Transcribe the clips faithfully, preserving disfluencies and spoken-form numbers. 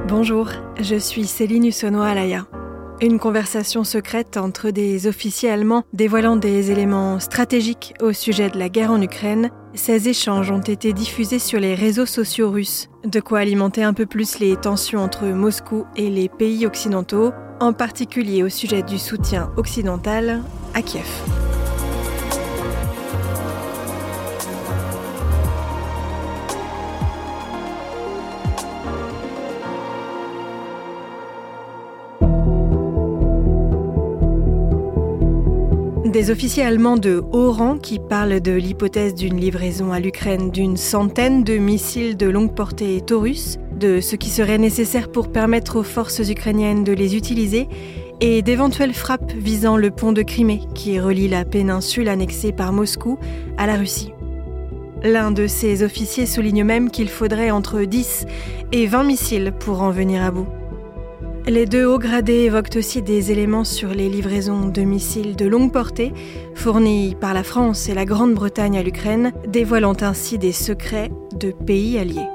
Bonjour, je suis Céline Hussonois-Alaya. Une conversation secrète entre des officiers allemands dévoilant des éléments stratégiques au sujet de la guerre en Ukraine. Ces échanges ont été diffusés sur les réseaux sociaux russes, de quoi alimenter un peu plus les tensions entre Moscou et les pays occidentaux, en particulier au sujet du soutien occidental à Kiev. Des officiers allemands de haut rang qui parlent de l'hypothèse d'une livraison à l'Ukraine d'une centaine de missiles de longue portée Taurus, de ce qui serait nécessaire pour permettre aux forces ukrainiennes de les utiliser, et d'éventuelles frappes visant le pont de Crimée qui relie la péninsule annexée par Moscou à la Russie. L'un de ces officiers souligne même qu'il faudrait entre dix et vingt missiles pour en venir à bout. Les deux hauts gradés évoquent aussi des éléments sur les livraisons de missiles de longue portée fournis par la France et la Grande-Bretagne à l'Ukraine, dévoilant ainsi des secrets de pays alliés.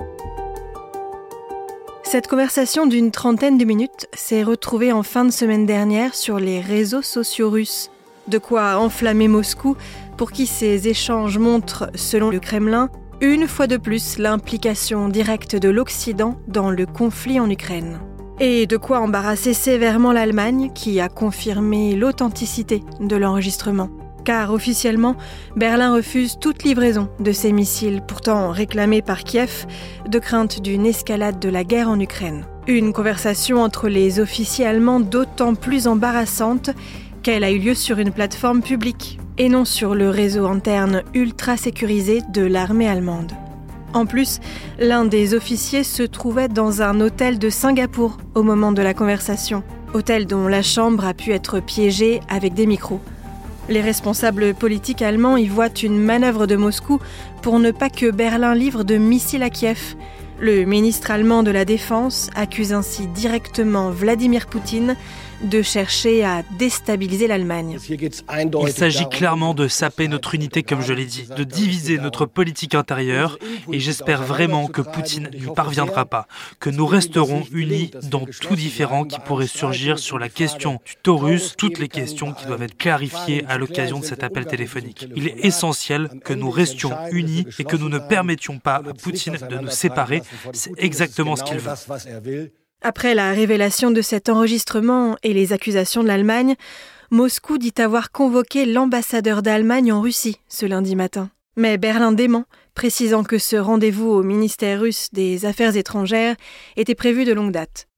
Cette conversation d'une trentaine de minutes s'est retrouvée en fin de semaine dernière sur les réseaux sociaux russes. De quoi enflammer Moscou, pour qui ces échanges montrent, selon le Kremlin, une fois de plus l'implication directe de l'Occident dans le conflit en Ukraine. Et de quoi embarrasser sévèrement l'Allemagne, qui a confirmé l'authenticité de l'enregistrement. Car officiellement, Berlin refuse toute livraison de ces missiles, pourtant réclamés par Kiev, de crainte d'une escalade de la guerre en Ukraine. Une conversation entre les officiers allemands d'autant plus embarrassante qu'elle a eu lieu sur une plateforme publique, et non sur le réseau interne ultra sécurisé de l'armée allemande. En plus, l'un des officiers se trouvait dans un hôtel de Singapour au moment de la conversation, hôtel dont la chambre a pu être piégée avec des micros. Les responsables politiques allemands y voient une manœuvre de Moscou pour ne pas que Berlin livre de missiles à Kiev. Le ministre allemand de la Défense accuse ainsi directement Vladimir Poutine de chercher à déstabiliser l'Allemagne. Il s'agit clairement de saper notre unité, comme je l'ai dit, de diviser notre politique intérieure, et j'espère vraiment que Poutine n'y parviendra pas, que nous resterons unis dans tout différend qui pourrait surgir sur la question du Taurus, toutes les questions qui doivent être clarifiées à l'occasion de cet appel téléphonique. Il est essentiel que nous restions unis et que nous ne permettions pas à Poutine de nous séparer. C'est exactement ce qu'il veut. Après la révélation de cet enregistrement et les accusations de l'Allemagne, Moscou dit avoir convoqué l'ambassadeur d'Allemagne en Russie ce lundi matin. Mais Berlin dément, précisant que ce rendez-vous au ministère russe des Affaires étrangères était prévu de longue date.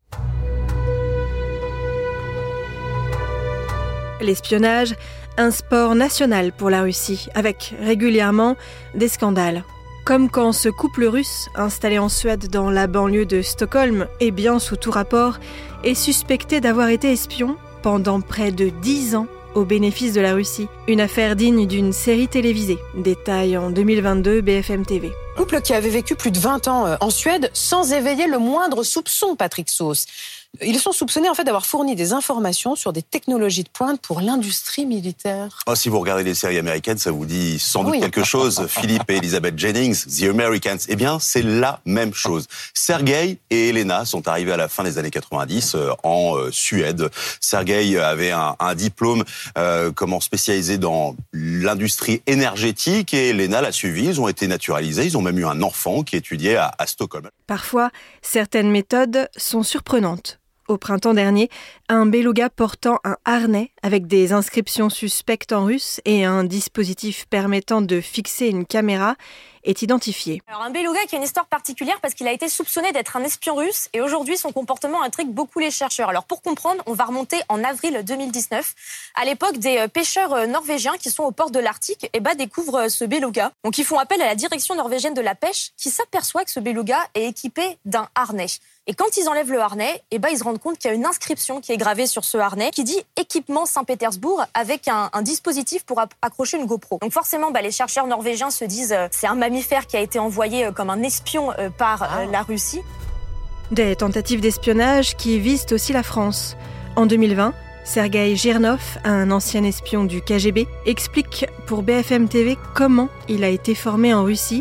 L'espionnage, un sport national pour la Russie, avec régulièrement des scandales. Comme quand ce couple russe, installé en Suède dans la banlieue de Stockholm, et bien sous tout rapport, est suspecté d'avoir été espion pendant près de dix ans au bénéfice de la Russie. Une affaire digne d'une série télévisée, détaille en deux mille vingt-deux B F M T V. Couple qui avait vécu plus de vingt ans en Suède sans éveiller le moindre soupçon, Patrick Sauce. Ils sont soupçonnés en fait d'avoir fourni des informations sur des technologies de pointe pour l'industrie militaire. Oh, si vous regardez les séries américaines, ça vous dit sans doute oui. quelque chose. Philippe et Elizabeth Jennings, The Americans. Eh bien, c'est la même chose. Sergei et Elena sont arrivés à la fin des années quatre-vingt-dix euh, en euh, Suède. Sergei avait un, un diplôme euh, comment spécialisé dans l'industrie énergétique et Elena l'a suivi. Ils ont été naturalisés. Ils ont même eu un enfant qui étudiait à, à Stockholm. Parfois, certaines méthodes sont surprenantes. Au printemps dernier, un beluga portant un harnais avec des inscriptions suspectes en russe et un dispositif permettant de fixer une caméra est identifié. Alors un beluga qui a une histoire particulière parce qu'il a été soupçonné d'être un espion russe et aujourd'hui son comportement intrigue beaucoup les chercheurs. Alors pour comprendre, on va remonter en avril deux mille dix-neuf. À l'époque, des pêcheurs norvégiens qui sont au port de l'Arctique eh ben, découvrent ce beluga. Donc ils font appel à la direction norvégienne de la pêche qui s'aperçoit que ce beluga est équipé d'un harnais. Et quand ils enlèvent le harnais, eh ben, ils se rendent compte qu'il y a une inscription qui est gravée sur ce harnais qui dit « Équipement Saint-Pétersbourg » avec un, un dispositif pour accrocher une GoPro. Donc forcément, bah, les chercheurs norvégiens se disent euh, c'est un mammifère qui a été envoyé euh, comme un espion euh, par euh, la Russie. Des tentatives d'espionnage qui visent aussi la France. En deux mille vingt, Sergueï Girnov, un ancien espion du K G B, explique pour B F M T V comment il a été formé en Russie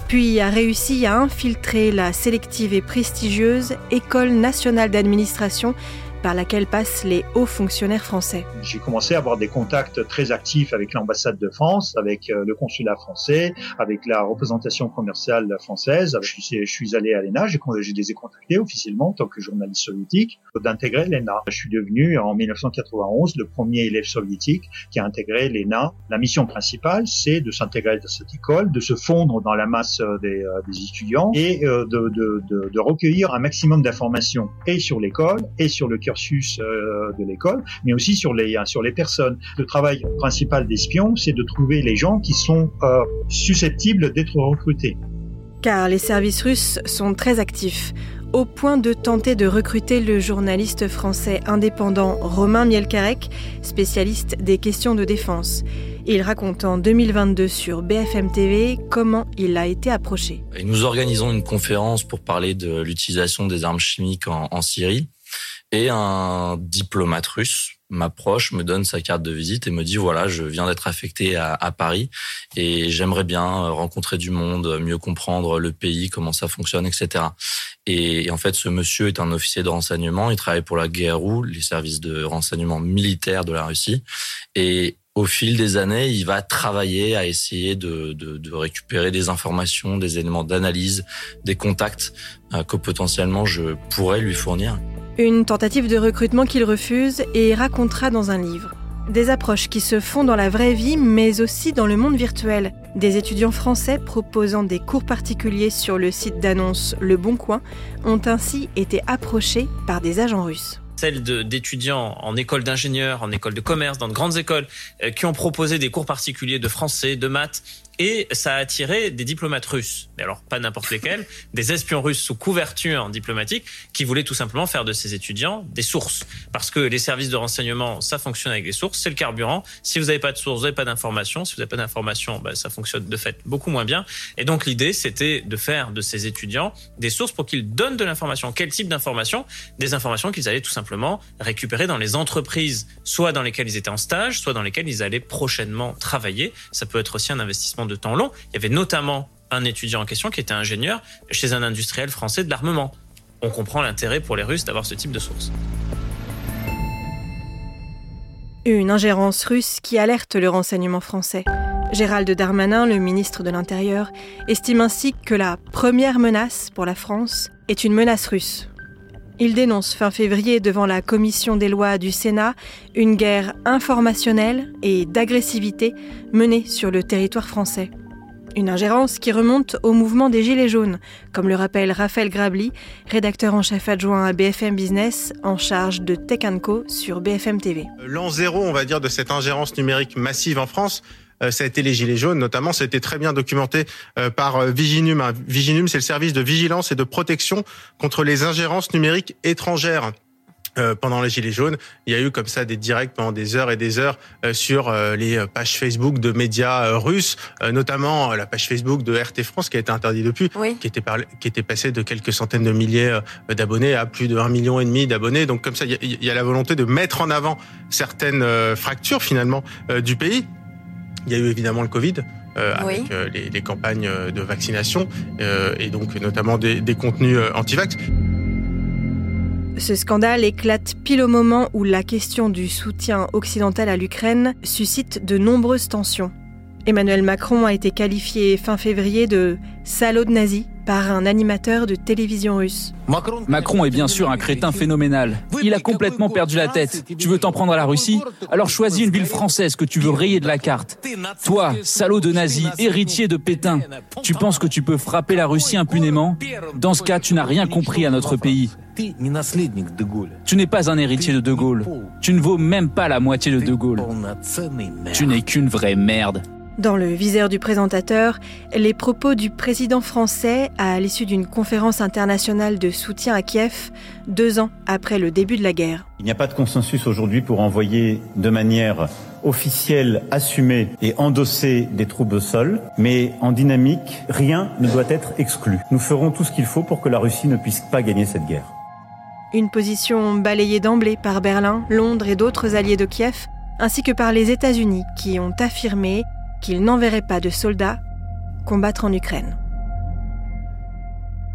puis a réussi à infiltrer la sélective et prestigieuse École nationale d'administration par laquelle passent les hauts fonctionnaires français. J'ai commencé à avoir des contacts très actifs avec l'ambassade de France, avec le consulat français, avec la représentation commerciale française. Je suis, je suis allé à l'E N A, j'ai, je les ai contactés officiellement en tant que journaliste soviétique d'intégrer l'E N A. Je suis devenu en dix-neuf cent quatre-vingt-onze le premier élève soviétique qui a intégré l'E N A. La mission principale, c'est de s'intégrer dans cette école, de se fondre dans la masse des, des étudiants et de, de, de, de recueillir un maximum d'informations et sur l'école et sur le cursus de l'école, mais aussi sur les sur les personnes. Le travail principal d'espion, c'est de trouver les gens qui sont euh, susceptibles d'être recrutés. Car les services russes sont très actifs, au point de tenter de recruter le journaliste français indépendant Romain Mielcarek, spécialiste des questions de défense. Il raconte en deux mille vingt-deux sur B F M T V comment il a été approché. Et nous organisons une conférence pour parler de l'utilisation des armes chimiques en, en Syrie. Et un diplomate russe m'approche, me donne sa carte de visite et me dit voilà, je viens d'être affecté à, à Paris et j'aimerais bien rencontrer du monde, mieux comprendre le pays, comment ça fonctionne, et cetera. Et, et en fait, ce monsieur est un officier de renseignement, il travaille pour la G R U, les services de renseignement militaire de la Russie. Et au fil des années, il va travailler à essayer de, de, de récupérer des informations, des éléments d'analyse, des contacts euh, que potentiellement je pourrais lui fournir. Une tentative de recrutement qu'il refuse et racontera dans un livre. Des approches qui se font dans la vraie vie, mais aussi dans le monde virtuel. Des étudiants français proposant des cours particuliers sur le site d'annonce Le Bon Coin ont ainsi été approchés par des agents russes. Celle de, d'étudiants en école d'ingénieurs, en école de commerce, dans de grandes écoles, euh, qui ont proposé des cours particuliers de français, de maths, et ça a attiré des diplomates russes. Mais alors, pas n'importe lesquels, des espions russes sous couverture diplomatique, qui voulaient tout simplement faire de ces étudiants des sources. Parce que les services de renseignement, ça fonctionne avec des sources, c'est le carburant. Si vous n'avez pas de sources, vous n'avez pas d'informations. Si vous n'avez pas d'informations, ben, ça fonctionne de fait beaucoup moins bien. Et donc, l'idée, c'était de faire de ces étudiants des sources pour qu'ils donnent de l'information. Quel type d'information ? Des informations qu'ils allaient tout simplement récupérer dans les entreprises, soit dans lesquelles ils étaient en stage, soit dans lesquelles ils allaient prochainement travailler. Ça peut être aussi un investissement de temps long. Il y avait notamment un étudiant en question qui était ingénieur chez un industriel français de l'armement. On comprend l'intérêt pour les Russes d'avoir ce type de source. Une ingérence russe qui alerte le renseignement français. Gérald Darmanin, le ministre de l'Intérieur, estime ainsi que la première menace pour la France est une menace russe. Il dénonce fin février devant la commission des lois du Sénat une guerre informationnelle et d'agressivité menée sur le territoire français. Une ingérence qui remonte au mouvement des Gilets jaunes, comme le rappelle Raphaël Grabli, rédacteur en chef adjoint à B F M Business, en charge de Tech and Co sur B F M T V. L'an zéro, on va dire, de cette ingérence numérique massive en France, Euh, ça a été les Gilets jaunes, notamment. Ça a été très bien documenté euh, par euh, Viginum. Hein. Viginum, c'est le service de vigilance et de protection contre les ingérences numériques étrangères. Euh, pendant les Gilets jaunes, il y a eu comme ça des directs pendant des heures et des heures euh, sur euh, les pages Facebook de médias euh, russes, euh, notamment euh, la page Facebook de R T France qui a été interdite depuis, oui. qui était par, qui était passée de quelques centaines de milliers euh, d'abonnés à plus de un million et demi d'abonnés. Donc comme ça, il y, y a la volonté de mettre en avant certaines euh, fractures finalement euh, du pays. Il y a eu évidemment le Covid, euh, oui. avec euh, les, les campagnes de vaccination euh, et donc notamment des, des contenus euh, anti-vax. Ce scandale éclate pile au moment où la question du soutien occidental à l'Ukraine suscite de nombreuses tensions. Emmanuel Macron a été qualifié fin février de « salaud de nazi » par un animateur de télévision russe. Macron est bien sûr un crétin phénoménal. Il a complètement perdu la tête. Tu veux t'en prendre à la Russie ? Alors choisis une ville française que tu veux rayer de la carte. Toi, salaud de nazi, héritier de Pétain, tu penses que tu peux frapper la Russie impunément ? Dans ce cas, tu n'as rien compris à notre pays. Tu n'es pas un héritier de De Gaulle. Tu ne vaux même pas la moitié de De Gaulle. Tu n'es qu'une vraie merde. Dans le viseur du présentateur, les propos du président français à l'issue d'une conférence internationale de soutien à Kiev, deux ans après le début de la guerre. Il n'y a pas de consensus aujourd'hui pour envoyer de manière officielle, assumée et endossée des troupes au sol, mais en dynamique, rien ne doit être exclu. Nous ferons tout ce qu'il faut pour que la Russie ne puisse pas gagner cette guerre. Une position balayée d'emblée par Berlin, Londres et d'autres alliés de Kiev, ainsi que par les États-Unis qui ont affirmé qu'ils n'enverraient pas de soldats combattre en Ukraine.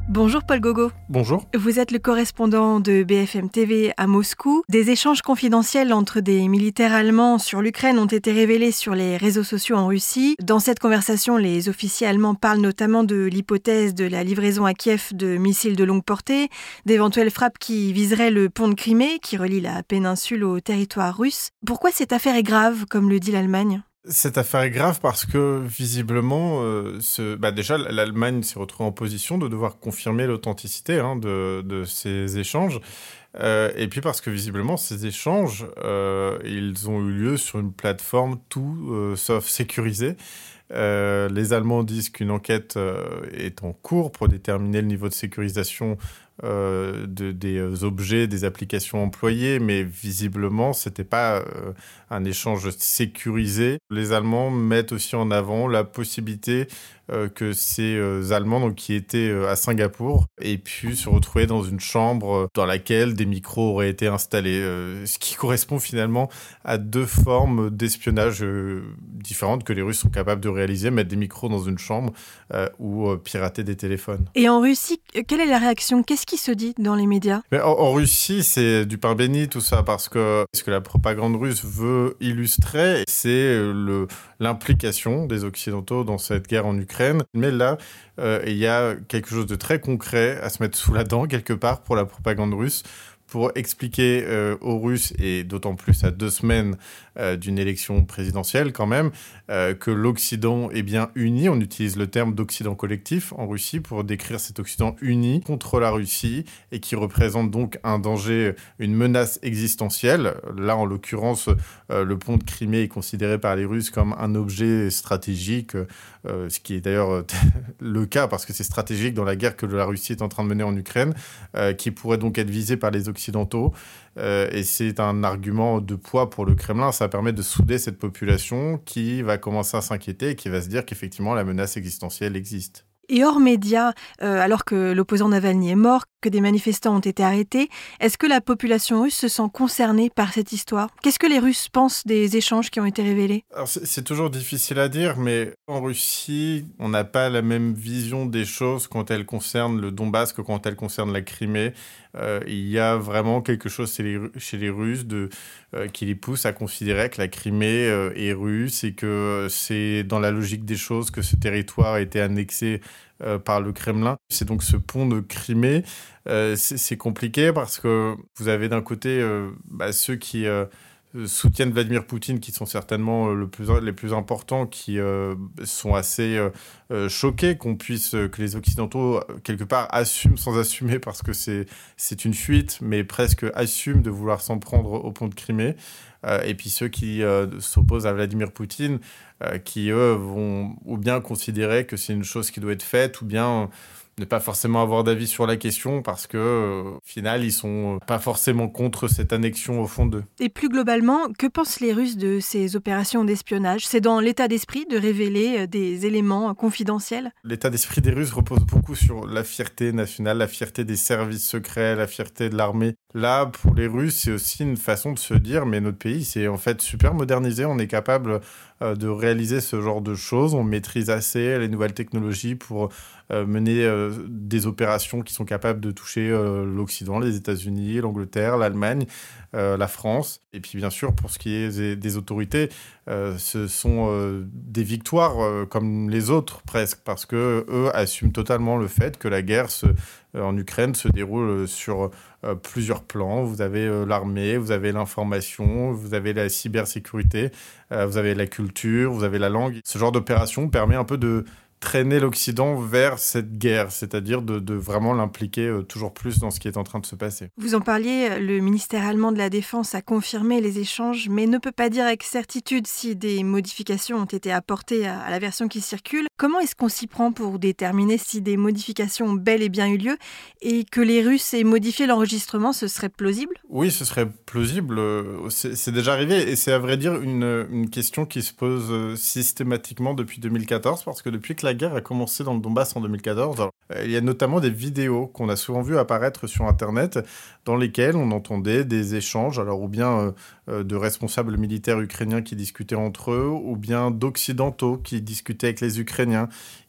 Bonjour Paul Gogo. Bonjour. Vous êtes le correspondant de B F M T V à Moscou. Des échanges confidentiels entre des militaires allemands sur l'Ukraine ont été révélés sur les réseaux sociaux en Russie. Dans cette conversation, les officiers allemands parlent notamment de l'hypothèse de la livraison à Kiev de missiles de longue portée, d'éventuelles frappes qui viseraient le pont de Crimée, qui relie la péninsule au territoire russe. Pourquoi cette affaire est grave, comme le dit l'Allemagne ? Cette affaire est grave parce que, visiblement, euh, ce, bah déjà, l'Allemagne s'est retrouvée en position de devoir confirmer l'authenticité hein, de, de ces échanges. Euh, et puis parce que, visiblement, ces échanges, euh, ils ont eu lieu sur une plateforme tout euh, sauf sécurisée. Euh, les Allemands disent qu'une enquête euh, est en cours pour déterminer le niveau de sécurisation euh, de, des objets, des applications employées, mais visiblement, c'était pas euh, un échange sécurisé. Les Allemands mettent aussi en avant la possibilité euh, que ces euh, Allemands donc, qui étaient euh, à Singapour aient pu se retrouver dans une chambre dans laquelle des micros auraient été installés, euh, ce qui correspond finalement à deux formes d'espionnage euh, différentes que les Russes sont capables de réaliser, mettre des micros dans une chambre euh, ou euh, pirater des téléphones. Et en Russie, quelle est la réaction ? Qu'est-ce qui se dit dans les médias ? Mais en, en Russie, c'est du pain béni tout ça, parce que ce que la propagande russe veut illustrer, c'est le, l'implication des Occidentaux dans cette guerre en Ukraine. Mais là, euh, il y a quelque chose de très concret à se mettre sous la dent, quelque part, pour la propagande russe, pour expliquer euh, aux Russes, et d'autant plus à deux semaines euh, d'une élection présidentielle quand même, euh, que l'Occident est bien uni. On utilise le terme d'Occident collectif en Russie pour décrire cet Occident uni contre la Russie et qui représente donc un danger, une menace existentielle. Là, en l'occurrence, euh, le pont de Crimée est considéré par les Russes comme un objet stratégique, euh, ce qui est d'ailleurs le cas parce que c'est stratégique dans la guerre que la Russie est en train de mener en Ukraine, euh, qui pourrait donc être visé par les Occidentaux. Euh, et c'est un argument de poids pour le Kremlin. Ça permet de souder cette population qui va commencer à s'inquiéter et qui va se dire qu'effectivement la menace existentielle existe. Et hors médias, euh, alors que l'opposant Navalny est mort, que des manifestants ont été arrêtés, est-ce que la population russe se sent concernée par cette histoire ? Qu'est-ce que les Russes pensent des échanges qui ont été révélés ? Alors c'est, c'est toujours difficile à dire, mais en Russie, on n'a pas la même vision des choses quand elles concernent le Donbass que quand elles concernent la Crimée. Euh, il y a vraiment quelque chose chez les, chez les Russes de, euh, qui les pousse à considérer que la Crimée euh, est russe et que c'est dans la logique des choses que ce territoire a été annexé euh, par le Kremlin. C'est donc ce pont de Crimée. Euh, c'est, c'est compliqué parce que vous avez d'un côté euh, bah, ceux qui euh, soutiennent Vladimir Poutine, qui sont certainement le plus, les plus importants, qui euh, sont assez euh, choqués qu'on puisse, que les Occidentaux, quelque part, assument sans assumer, parce que c'est, c'est une fuite, mais presque assument de vouloir s'en prendre au pont de Crimée. Euh, et puis ceux qui euh, s'opposent à Vladimir Poutine, euh, qui, eux, vont ou bien considérer que c'est une chose qui doit être faite, ou bien ne pas forcément avoir d'avis sur la question parce que, euh, au final, ils sont pas forcément contre cette annexion au fond d'eux. Et plus globalement, que pensent les Russes de ces opérations d'espionnage ? C'est dans l'état d'esprit de révéler des éléments confidentiels ? L'état d'esprit des Russes repose beaucoup sur la fierté nationale, la fierté des services secrets, la fierté de l'armée. Là, pour les Russes, c'est aussi une façon de se dire, mais notre pays, c'est en fait super modernisé, on est capable euh, de réaliser ce genre de choses, on maîtrise assez les nouvelles technologies pour euh, mener euh, des opérations qui sont capables de toucher euh, l'Occident, les États-Unis, l'Angleterre, l'Allemagne, euh, la France. Et puis bien sûr, pour ce qui est des, des autorités, euh, ce sont euh, des victoires euh, comme les autres presque, parce que eux assument totalement le fait que la guerre se, euh, en Ukraine se déroule sur euh, plusieurs plans. Vous avez euh, l'armée, vous avez l'information, vous avez la cybersécurité, euh, vous avez la culture, vous avez la langue. Ce genre d'opération permet un peu de traîner l'Occident vers cette guerre, c'est-à-dire de, de vraiment l'impliquer euh, toujours plus dans ce qui est en train de se passer. Vous en parliez, le ministère allemand de la Défense a confirmé les échanges, mais ne peut pas dire avec certitude si des modifications ont été apportées à, à la version qui circule. Comment est-ce qu'on s'y prend pour déterminer si des modifications ont bel et bien eu lieu et que les Russes aient modifié l'enregistrement, ce serait plausible ? Oui, ce serait plausible. C'est, c'est déjà arrivé et c'est à vrai dire une, une question qui se pose systématiquement depuis deux mille quatorze, parce que depuis que la La guerre a commencé dans le Donbass en deux mille quatorze. Alors, il y a notamment des vidéos qu'on a souvent vues apparaître sur Internet dans lesquelles on entendait des échanges, alors ou bien euh, de responsables militaires ukrainiens qui discutaient entre eux, ou bien d'occidentaux qui discutaient avec les Ukrainiens.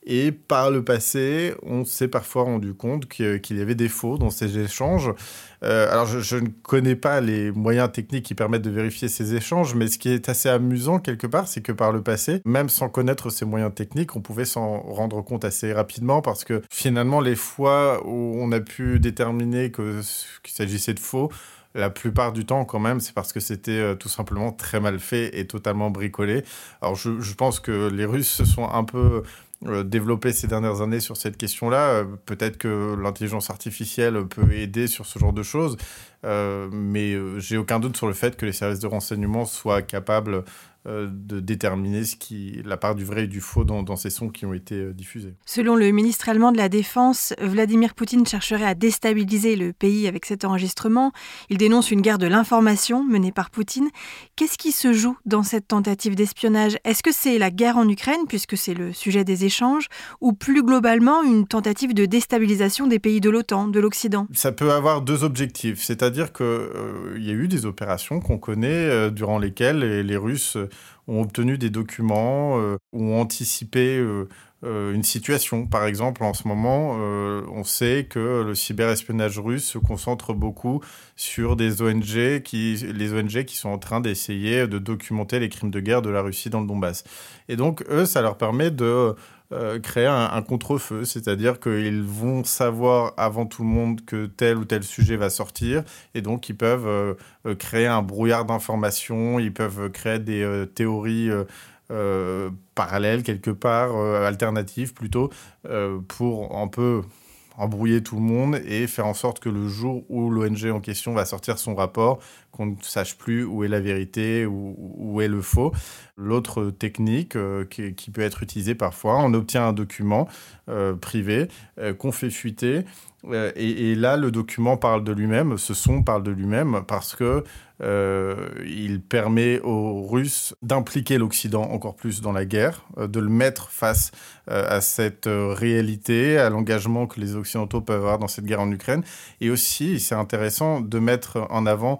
Et par le passé, on s'est parfois rendu compte qu'il y avait des faux dans ces échanges. Euh, alors, je, je ne connais pas les moyens techniques qui permettent de vérifier ces échanges, mais ce qui est assez amusant quelque part, c'est que par le passé, même sans connaître ces moyens techniques, on pouvait s'en rendre compte assez rapidement parce que finalement, les fois où on a pu déterminer que, qu'il s'agissait de faux, la plupart du temps, quand même, c'est parce que c'était euh, tout simplement très mal fait et totalement bricolé. Alors, je, je pense que les Russes se sont un peu euh, développés ces dernières années sur cette question-là. Euh, peut-être que l'intelligence artificielle peut aider sur ce genre de choses, euh, mais euh, j'ai aucun doute sur le fait que les services de renseignement soient capables euh, de déterminer ce qui, la part du vrai et du faux dans, dans ces sons qui ont été euh, diffusés. Selon le ministre allemand de la Défense, Vladimir Poutine chercherait à déstabiliser le pays avec cet enregistrement. Il dénonce une guerre de l'information menée par Poutine. Qu'est-ce qui se joue dans cette tentative d'espionnage ? Est-ce que c'est la guerre en Ukraine, puisque c'est le sujet des échanges, ou plus globalement une tentative de déstabilisation des pays de l'OTAN, de l'Occident ? Ça peut avoir deux objectifs, c'est-à-dire qu'il euh, y a eu des opérations qu'on connaît euh, durant lesquelles les, les Russes ont obtenu des documents, euh, ou ont anticipé euh, euh, une situation. Par exemple, en ce moment, euh, on sait que le cyberespionnage russe se concentre beaucoup sur des O N G, qui, les O N G qui sont en train d'essayer de documenter les crimes de guerre de la Russie dans le Donbass. Et donc, eux, ça leur permet de euh, créer un, un contre-feu, c'est-à-dire qu'ils vont savoir avant tout le monde que tel ou tel sujet va sortir, et donc ils peuvent euh, créer un brouillard d'informations, ils peuvent créer des euh, théories euh, euh, parallèles quelque part, euh, alternatives plutôt, euh, pour un peu embrouiller tout le monde et faire en sorte que le jour où l'O N G en question va sortir son rapport, qu'on ne sache plus où est la vérité, où, où est le faux. L'autre technique euh, qui, qui peut être utilisée parfois, on obtient un document euh, privé euh, qu'on fait fuiter euh, et, et là, le document parle de lui-même, ce son parle de lui-même parce que euh, il permet aux Russes d'impliquer l'Occident encore plus dans la guerre, euh, de le mettre face euh, à cette euh, réalité, à l'engagement que les Occidentaux peuvent avoir dans cette guerre en Ukraine. Et aussi, c'est intéressant de mettre en avant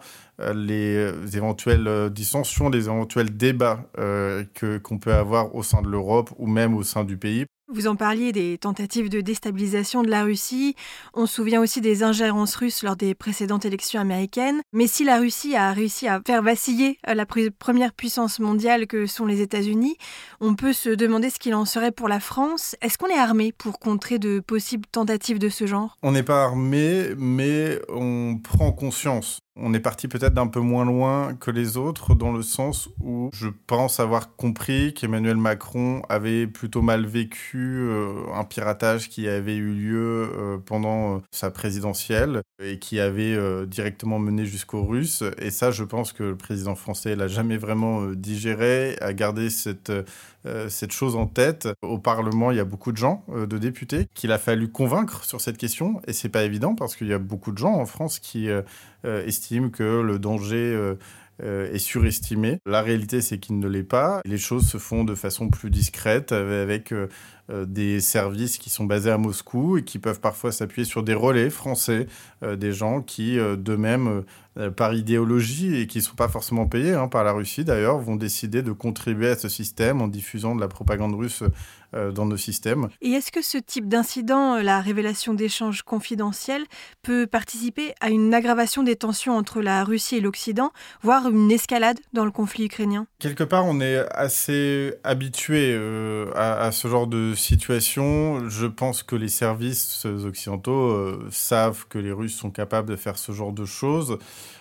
les éventuelles dissensions, les éventuels débats euh, que, qu'on peut avoir au sein de l'Europe ou même au sein du pays. Vous en parliez des tentatives de déstabilisation de la Russie. On se souvient aussi des ingérences russes lors des précédentes élections américaines. Mais si la Russie a réussi à faire vaciller la première puissance mondiale que sont les États-Unis, on peut se demander ce qu'il en serait pour la France. Est-ce qu'on est armé pour contrer de possibles tentatives de ce genre ? On n'est pas armé, mais on prend conscience. On est parti peut-être d'un peu moins loin que les autres, dans le sens où je pense avoir compris qu'Emmanuel Macron avait plutôt mal vécu euh, un piratage qui avait eu lieu euh, pendant euh, sa présidentielle et qui avait euh, directement mené jusqu'aux Russes. Et ça, je pense que le président français l'a jamais vraiment euh, digéré, a gardé cette, euh, cette chose en tête. Au Parlement, il y a beaucoup de gens, euh, de députés, qu'il a fallu convaincre sur cette question. Et c'est pas évident parce qu'il y a beaucoup de gens en France qui euh, euh, estiment que le danger euh, euh, est surestimé. La réalité, c'est qu'il ne l'est pas. Les choses se font de façon plus discrète avec euh, euh, des services qui sont basés à Moscou et qui peuvent parfois s'appuyer sur des relais français, euh, des gens qui, euh, d'eux-mêmes, euh, par idéologie et qui ne sont pas forcément payés hein, par la Russie d'ailleurs, vont décider de contribuer à ce système en diffusant de la propagande russe euh, dans nos systèmes. Et est-ce que ce type d'incident, la révélation d'échanges confidentiels, peut participer à une aggravation des tensions entre la Russie et l'Occident, voire une escalade dans le conflit ukrainien ? Quelque part, on est assez habitué euh, à, à ce genre de situation. Je pense que les services occidentaux euh, savent que les Russes sont capables de faire ce genre de choses.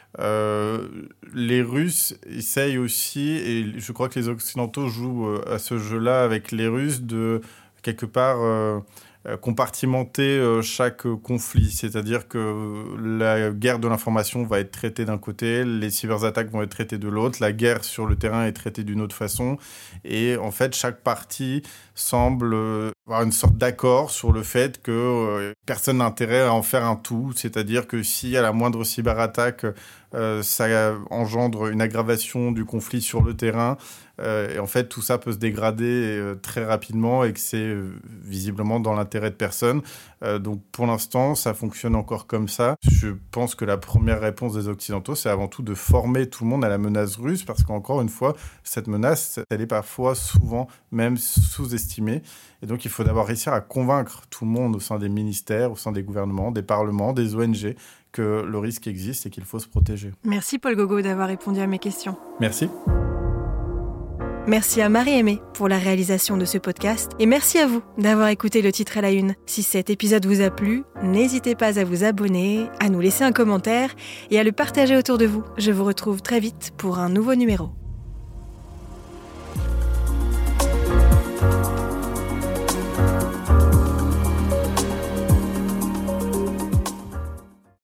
Euh, les Russes essayent aussi, et je crois que les Occidentaux jouent à ce jeu-là avec les Russes, de quelque part euh, compartimenter euh, chaque conflit. C'est-à-dire que la guerre de l'information va être traitée d'un côté, les cyberattaques vont être traitées de l'autre, la guerre sur le terrain est traitée d'une autre façon. Et en fait, chaque partie semble avoir une sorte d'accord sur le fait que euh, personne n'a intérêt à en faire un tout. C'est-à-dire que s'il y a la moindre cyberattaque, euh, ça engendre une aggravation du conflit sur le terrain. Euh, et en fait, tout ça peut se dégrader euh, très rapidement et que c'est euh, visiblement dans l'intérêt de personne. Euh, donc, pour l'instant, ça fonctionne encore comme ça. Je pense que la première réponse des Occidentaux, c'est avant tout de former tout le monde à la menace russe, parce qu'encore une fois, cette menace, elle est parfois, souvent, même sous-estimée. Et donc, il faut d'abord réussir à convaincre tout le monde au sein des ministères, au sein des gouvernements, des parlements, des O N G, que le risque existe et qu'il faut se protéger. Merci Paul Gogo d'avoir répondu à mes questions. Merci. Merci à Marie-Aimée pour la réalisation de ce podcast et merci à vous d'avoir écouté le titre à la une. Si cet épisode vous a plu, n'hésitez pas à vous abonner, à nous laisser un commentaire et à le partager autour de vous. Je vous retrouve très vite pour un nouveau numéro.